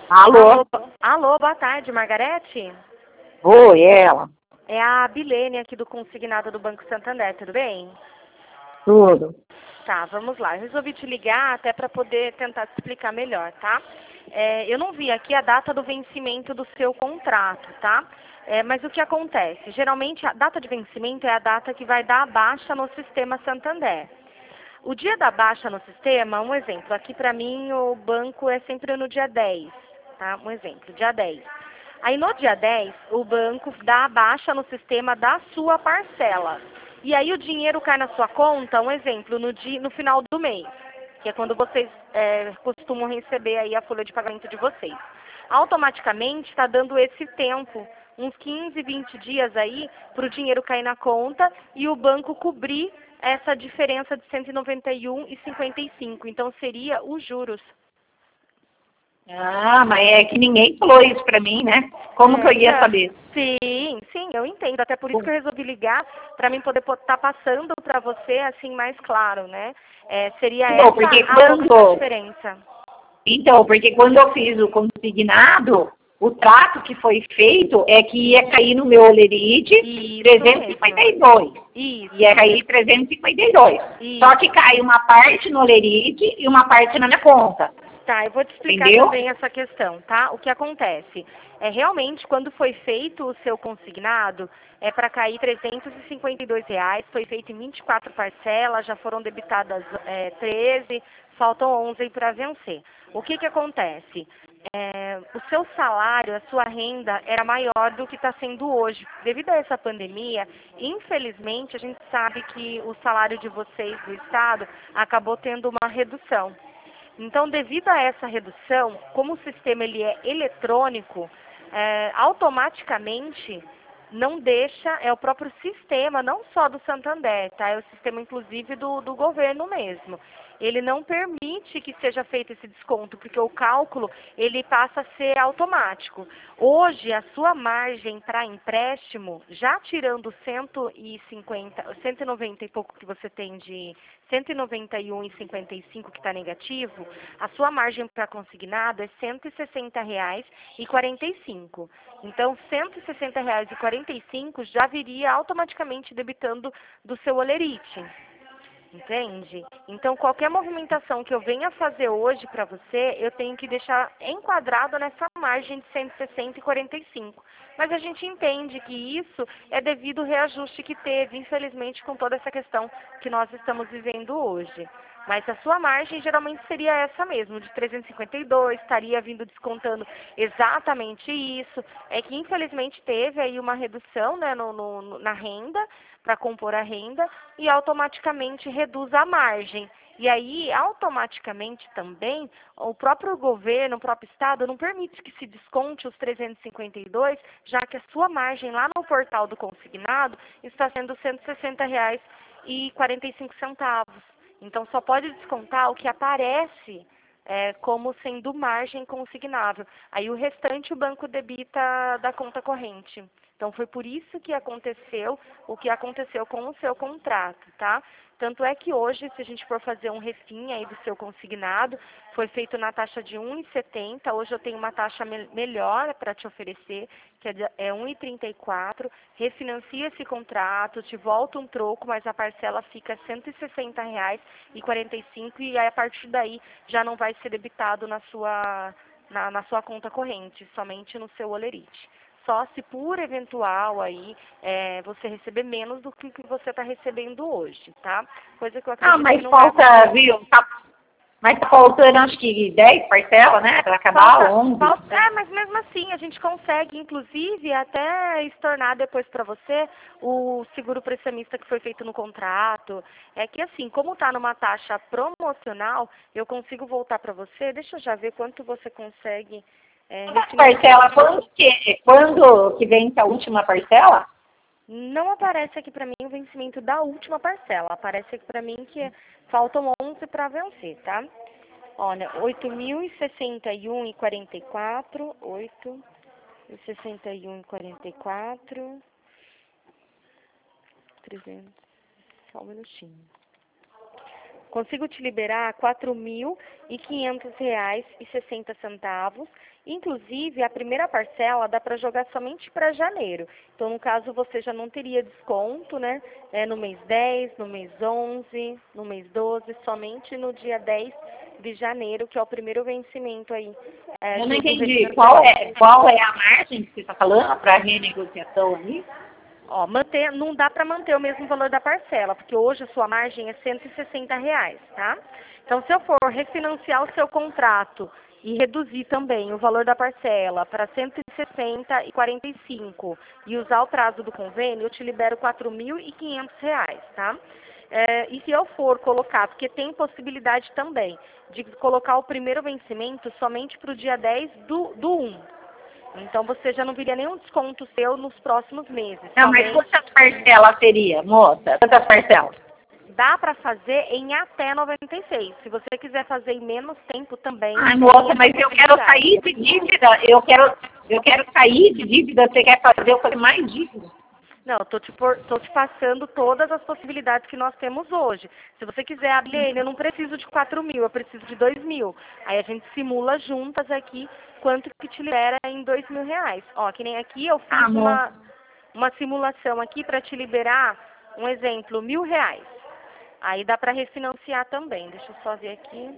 Alô? Alô, boa tarde, Margarete? Oi, ela. É a Bilene aqui do Consignado do Banco Santander, tudo bem? Tudo. Tá, vamos lá. Eu resolvi te ligar até para poder tentar te explicar melhor, tá? Eu não vi aqui a data do vencimento do seu contrato, tá? Mas o que acontece? Geralmente a data de vencimento é a data que vai dar a baixa no sistema Santander. O dia da baixa no sistema, um exemplo, aqui para mim o banco é sempre no dia 10, tá? Um exemplo, dia 10. Aí no dia 10, o banco dá a baixa no sistema da sua parcela. E aí o dinheiro cai na sua conta, um exemplo, no final do mês, que é quando vocês costumam receber aí a folha de pagamento de vocês. Automaticamente está dando esse tempo, uns 15, 20 dias aí, para o dinheiro cair na conta e o banco cobrir essa diferença de 191,55. Então seria os juros. Ah, mas é que ninguém falou isso pra mim, né? Como que eu ia saber? Sim, eu entendo. Até por isso que eu resolvi ligar, para mim poder estar passando para você assim mais claro, né? Seria Não, essa porque a única diferença. Então, porque quando eu fiz o consignado, o trato que foi feito é que ia cair no meu olerite Isso mesmo. 352. Isso. Ia cair 352. Isso. Só que cai uma parte no olerite e uma parte na minha conta. Tá, eu vou te explicar Entendeu? também essa questão, tá? O que acontece? Realmente, quando foi feito o seu consignado, é para cair R$ 352, foi feito em 24 parcelas, já foram debitadas 13, faltam 11 para vencer. O que acontece? O seu salário, a sua renda era maior do que está sendo hoje. Devido a essa pandemia, infelizmente, a gente sabe que o salário de vocês do Estado acabou tendo uma redução. Então, devido a essa redução, como o sistema ele é eletrônico, automaticamente não deixa, é o próprio sistema, não só do Santander, tá? É o sistema, inclusive, do governo mesmo. Ele não permite que seja feito esse desconto, porque o cálculo, ele passa a ser automático. Hoje, a sua margem para empréstimo, já tirando 150, 190 e pouco que você tem de 191,55 que está negativo, a sua margem para consignado é R$ 160,45. Então, R$ 160,45 já viria automaticamente debitando do seu olerite. Entende? Então, qualquer movimentação que eu venha fazer hoje para você, eu tenho que deixar enquadrado nessa margem de 160,45. Mas a gente entende que isso é devido ao reajuste que teve, infelizmente, com toda essa questão que nós estamos vivendo hoje. Mas a sua margem geralmente seria essa mesmo, de 352, estaria vindo descontando exatamente isso. É que infelizmente teve aí uma redução, né, na renda, para compor a renda, e automaticamente reduz a margem. E aí, automaticamente também, o próprio governo, o próprio Estado, não permite que se desconte os 352, já que a sua margem lá no portal do consignado está sendo R$ 160,45. Então, só pode descontar o que aparece como sendo margem consignável. Aí, o restante, o banco debita da conta corrente. Então, foi por isso que aconteceu o que aconteceu com o seu contrato, tá? Tanto é que hoje, se a gente for fazer um refim aí do seu consignado, foi feito na taxa de 1,70. Hoje eu tenho uma taxa melhor para te oferecer, que é 1,34. Refinancia esse contrato, te volta um troco, mas a parcela fica R$ 160,45 e aí, a partir daí já não vai ser debitado na sua conta corrente, somente no seu olerite. Só se por eventual aí você receber menos do que você está recebendo hoje, tá? Coisa que eu Ah, acredito que mas não vai falta, acontecer. viu? Mas tá faltando acho que 10 parcelas, né? Pra acabar, 11. Mas mesmo assim a gente consegue, inclusive, até estornar depois para você o seguro prestamista que foi feito no contrato. É que assim, como está numa taxa promocional, eu consigo voltar para você. Deixa eu já ver quanto você consegue refinanciar. Parcela, quando que vence a última parcela? Não aparece aqui para mim o vencimento da última parcela. Aparece aqui para mim que faltam 11 para vencer, tá? Olha, 8.061,44, 8.061,44, 300, só um minutinho. consigo te liberar R$ 4.500,60. Inclusive, a primeira parcela dá para jogar somente para janeiro. Então, no caso, você já não teria desconto, né? No mês 10, no mês 11, no mês 12, somente no dia 10 de janeiro, que é o primeiro vencimento aí. Eu não entendi. Qual é a margem que você está falando para renegociação aí? Ó, não dá para manter o mesmo valor da parcela, porque hoje a sua margem é R$ 160, tá? Então, se eu for refinanciar o seu contrato e reduzir também o valor da parcela para 160,45 e usar o prazo do convênio, eu te libero R$ 4.500, tá? E se eu for colocar, porque tem possibilidade também de colocar o primeiro vencimento somente para o dia 10 do 1. Então, você já não viria nenhum desconto seu nos próximos meses. Não, mas quantas parcelas seria, moça? Quantas parcelas? Dá para fazer em até 96. Se você quiser fazer em menos tempo também. Ai, moça, mas eu quero sair de dívida. Eu quero sair de dívida. Você quer fazer eu fazer mais dívida? Não, tô te passando todas as possibilidades que nós temos hoje. Se você quiser, Abilene, eu não preciso de 4.000, eu preciso de 2.000. Aí a gente simula juntas aqui quanto que te libera em R$ 2.000. Ó, que nem aqui eu fiz uma simulação aqui para te liberar, um exemplo, R$ 1.000. Aí dá para refinanciar também. Deixa eu só ver aqui.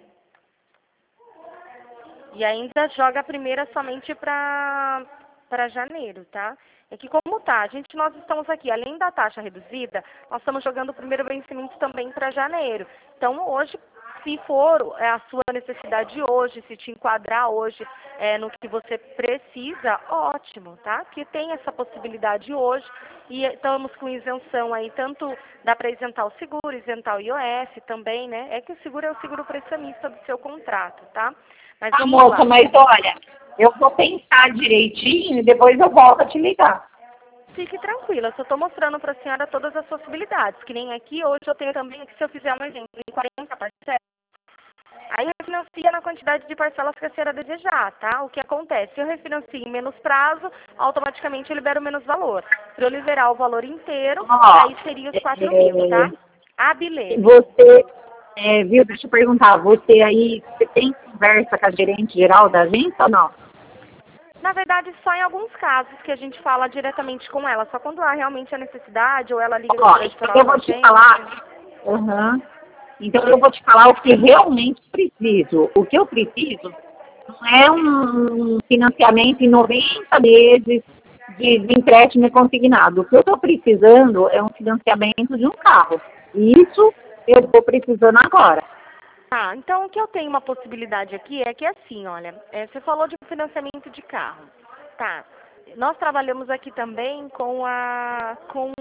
E ainda joga a primeira somente para janeiro, tá? É que como tá, nós estamos aqui, além da taxa reduzida, nós estamos jogando o primeiro vencimento também para janeiro. Então, hoje, se for a sua necessidade hoje, se te enquadrar hoje no que você precisa, ótimo, tá? Que tem essa possibilidade hoje e estamos com isenção aí, tanto dá para isentar o seguro, isentar o IOF também, né? É que o seguro é o seguro prestamista do seu contrato, tá? Mas moça, mas olha, eu vou pensar direitinho e depois eu volto a te ligar. Fique tranquila, eu só estou mostrando para a senhora todas as possibilidades, que nem aqui, hoje eu tenho também, que se eu fizer um exemplo em 40 parcelas, aí refinancia na quantidade de parcelas que a senhora desejar, tá? O que acontece? Se eu refinancio em menos prazo, automaticamente eu libero menos valor. Para eu liberar o valor inteiro, aí seria os 4.000, tá? Abilene. Você, viu, deixa eu perguntar, você tem conversa com a gerente geral da agência ou não? Na verdade, só em alguns casos que a gente fala diretamente com ela, só quando há realmente a necessidade ou ela liga no então eu vou te falar. Então eu vou te falar o que realmente preciso. O que eu preciso não é um financiamento em 90 meses de empréstimo consignado. O que eu estou precisando é um financiamento de um carro. Isso eu estou precisando agora. Tá, então o que eu tenho uma possibilidade aqui é que assim, olha, você falou de financiamento de carro. Tá. Nós trabalhamos aqui também com a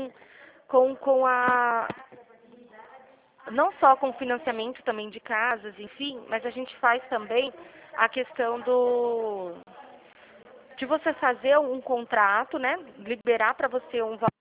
não só com financiamento também de casas, enfim, mas a gente faz também a questão de você fazer um contrato, né? Liberar para você um valor.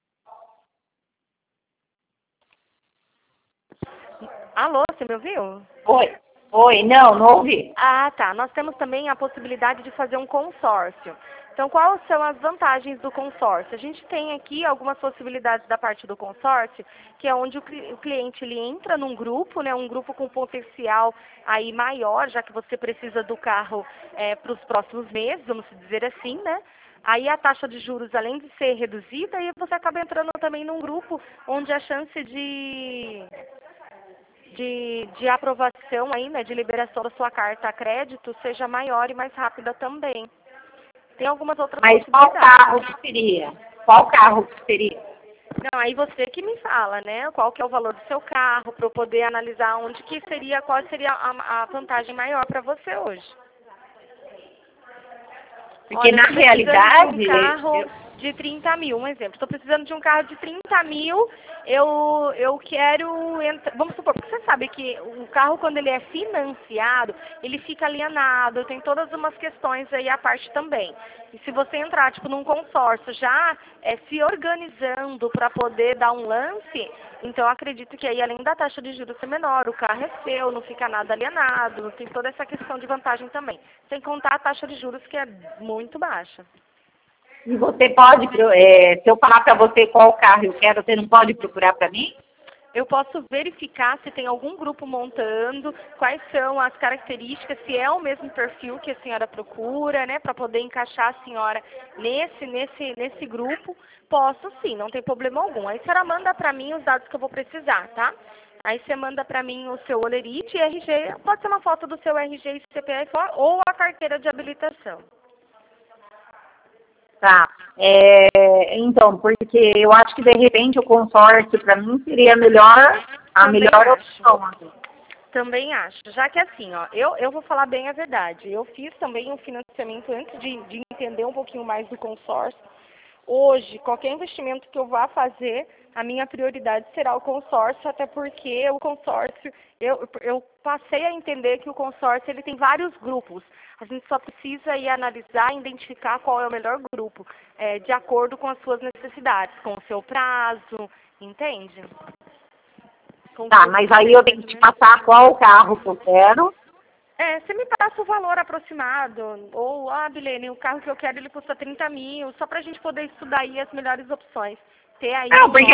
Alô, você me ouviu? Oi, não ouvi. Ah, tá. Nós temos também a possibilidade de fazer um consórcio. Então, quais são as vantagens do consórcio? A gente tem aqui algumas possibilidades da parte do consórcio, que é onde o cliente ele entra num grupo, né, um grupo com potencial aí maior, já que você precisa do carro para os próximos meses, vamos dizer assim, né? Aí a taxa de juros, além de ser reduzida, aí você acaba entrando também num grupo onde a chance de aprovação aí, né, de liberação da sua carta a crédito seja maior e mais rápida também. Tem algumas outras possibilidades. Mas qual carro que seria? Não, aí você que me fala, né, qual que é o valor do seu carro, para eu poder analisar qual seria a vantagem maior para você hoje. Porque na realidade... De um carro de 30 mil, um exemplo. Estou precisando de um carro de 30 mil, eu quero entrar... Vamos supor, porque você sabe que o carro, quando ele é financiado, ele fica alienado, tem todas umas questões aí à parte também. E se você entrar, tipo, num consórcio já se organizando para poder dar um lance, então eu acredito que aí, além da taxa de juros ser menor, o carro é seu, não fica nada alienado, tem toda essa questão de vantagem também. Sem contar a taxa de juros, que é muito baixa. E você pode, se eu falar para você qual carro eu quero, você não pode procurar para mim? eu posso verificar se tem algum grupo montando, quais são as características, se é o mesmo perfil que a senhora procura, né, para poder encaixar a senhora nesse grupo. Posso sim, não tem problema algum. Aí a senhora manda para mim os dados que eu vou precisar, tá? Aí você manda para mim o seu olerite e RG, pode ser uma foto do seu RG e CPF ou a carteira de habilitação. Tá. Então, porque eu acho que de repente o consórcio para mim seria a melhor opção. Também acho. Já que assim, ó, eu vou falar bem a verdade. Eu fiz também um financiamento antes de entender um pouquinho mais do consórcio. Hoje, qualquer investimento que eu vá fazer, a minha prioridade será o consórcio, até porque o consórcio, eu passei a entender que o consórcio ele tem vários grupos. A gente só precisa ir analisar e identificar qual é o melhor grupo, de acordo com as suas necessidades, com o seu prazo, entende? Tá, mas aí eu tenho que te passar qual carro que eu quero. Você me passa o valor aproximado, ou, Bilene, o carro que eu quero ele custa 30 mil, só pra gente poder estudar aí as melhores opções. Ter aí Não, porque,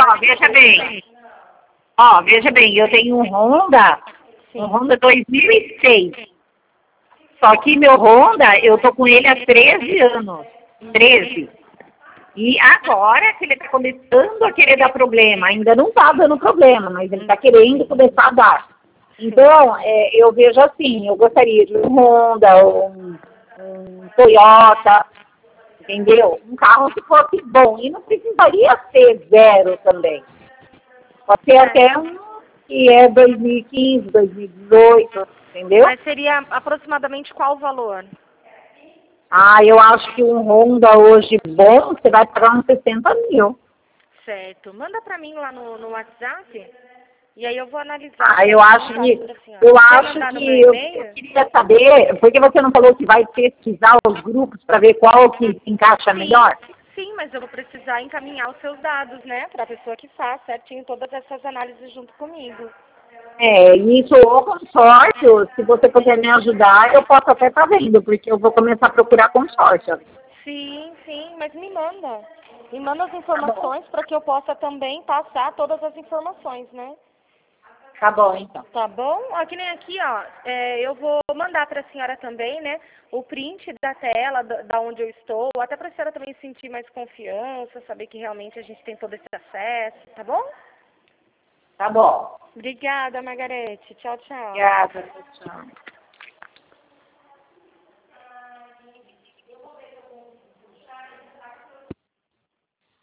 veja bem, eu tenho um Honda 2006. Só que meu Honda, eu tô com ele há 13 anos. 13. E agora que ele está começando a querer dar problema, ainda não está dando problema, mas ele está querendo começar a dar. Então, eu vejo assim, eu gostaria de um Honda, um Toyota, entendeu? Um carro que fosse bom. E não precisaria ser zero também. Pode ser até um que é 2015, 2018, entendeu? Mas seria aproximadamente qual o valor? Eu acho que um Honda hoje bom, você vai pagar uns 60 mil. Certo. Manda para mim lá no WhatsApp e aí eu vou analisar. Eu acho que eu queria saber, porque você não falou que vai pesquisar os grupos para ver qual que se encaixa melhor? Sim, mas eu vou precisar encaminhar os seus dados, né, para a pessoa que faz certinho todas essas análises junto comigo. Isso, o consórcio, se você puder me ajudar, eu posso até estar vendo, porque eu vou começar a procurar consórcio. Sim, mas me manda. Me manda as informações para que eu possa também passar todas as informações, né? Tá bom, então. Tá bom? Que nem aqui, ó, eu vou mandar para a senhora também, né, o print da tela, da onde eu estou, até para a senhora também sentir mais confiança, saber que realmente a gente tem todo esse acesso, tá bom? Tá bom. Obrigada, Margarete. Tchau, tchau. Obrigada, tchau.